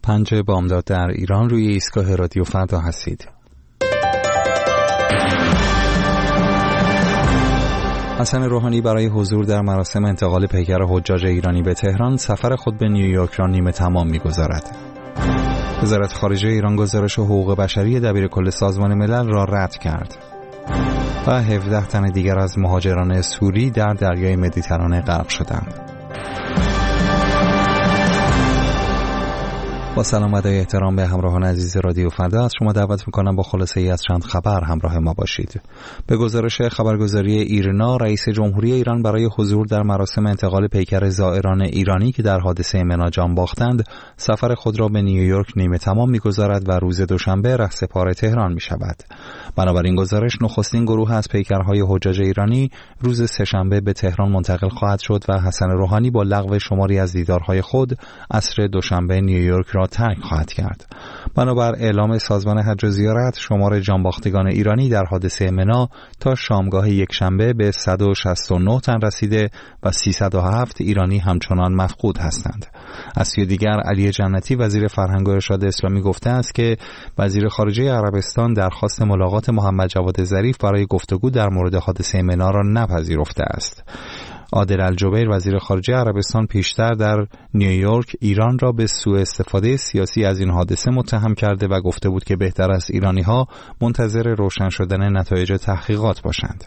5 بامداد در ایران روی ایستگاه رادیو فردا هستید. حسن روحانی برای حضور در مراسم انتقال پیکر حجاج ایرانی به تهران سفر خود به نیویورک را نیمه تمام می‌گذارد. وزارت خارجه ایران گزارش حقوق بشری دبیرکل سازمان ملل را رد کرد و 17 تن دیگر از مهاجران سوری در دریای مدیترانه غرق شدند. با سلام و ادای احترام به همراهان عزیز رادیو فردا از شما دعوت میکنم با خلاصه ای از چند خبر همراه ما باشید. به گزارش خبرگزاری ایرنا، رئیس جمهوری ایران برای حضور در مراسم انتقال پیکر زائران ایرانی که در حادثه منا جان باختند، سفر خود را به نیویورک نیمه تمام میگذارد و روز دوشنبه رهسپار تهران میشود. بنابراین گزارش نخستین گروه از پیکرهای حجاج ایرانی روز سه‌شنبه به تهران منتقل خواهد شد و حسن روحانی با لغو شماری از دیدارهای خود عصر دوشنبه نیویورک را ترک خواهد کرد. بنابر اعلام سازمان حج و زیارت، شمار جانباختگان ایرانی در حادثه منا تا شامگاه یکشنبه به 169 تن رسیده و 307 ایرانی همچنان مفقود هستند. از سوی دیگر، علی جنتی وزیر فرهنگ و ارشاد اسلامی گفته است که وزیر خارجه عربستان درخواست ملاقات محمد جواد ظریف برای گفتگو در مورد حادثه منا را نپذیرفته است. عادل الجبیر وزیر خارجه عربستان پیشتر در نیویورک ایران را به سوء استفاده سیاسی از این حادثه متهم کرده و گفته بود که بهتر است ایرانی‌ها منتظر روشن شدن نتایج تحقیقات باشند.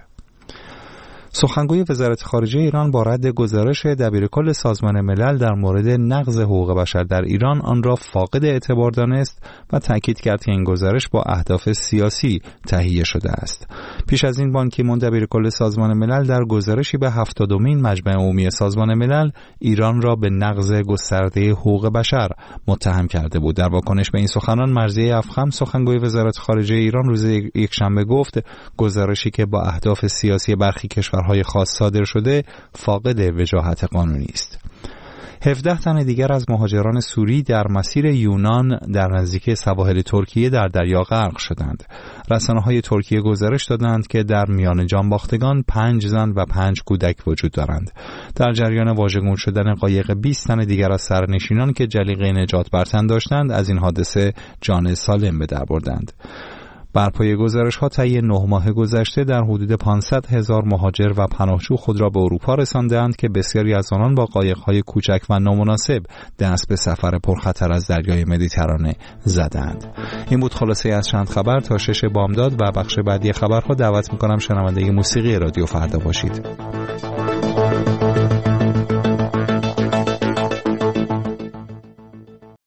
سخنگوی وزارت خارجه ایران با رد گزارش دبیرکل سازمان ملل در مورد نقض حقوق بشر در ایران آن را فاقد اعتبار دانست و تاکید کرد که این گزارش با اهداف سیاسی تهیه شده است. پیش از این بان کی مون دبیرکل سازمان ملل در گزارشی به 70مین مجمع عمومی سازمان ملل ایران را به نقض گسترده حقوق بشر متهم کرده بود. در واکنش به این سخنان، مرضیه افخم سخنگوی وزارت خارجه ایران روز یکشنبه گفت گزارشی که با اهداف سیاسی برخی کشورهای خاص صادر شده فاقد وجاهت قانونی است. 17 تن دیگر از مهاجران سوری در مسیر یونان در نزدیکی سواحل ترکیه در دریا غرق شدند. رسانه‌های ترکیه گزارش دادند که در میان جانباختگان 5 زن و 5 کودک وجود دارند. در جریان واژگون شدن قایق 20 تن دیگر از سرنشینان که جلیقه نجات بر تن داشتند از این حادثه جان سالم به در بردند. بر پایه گزارش‌ها طی 9 ماه گذشته در حدود 500,000 مهاجر و پناهجو خود را به اروپا رساندند که بسیاری از آنان با قایق‌های کوچک و نامناسب دست به سفر پرخطر از دریای مدیترانه زدند. این بود خلاصه از چند خبر. تا 6 بامداد و بخش بعدی خبرها دعوت می‌کنم شنونده موسیقی رادیو فردا باشید.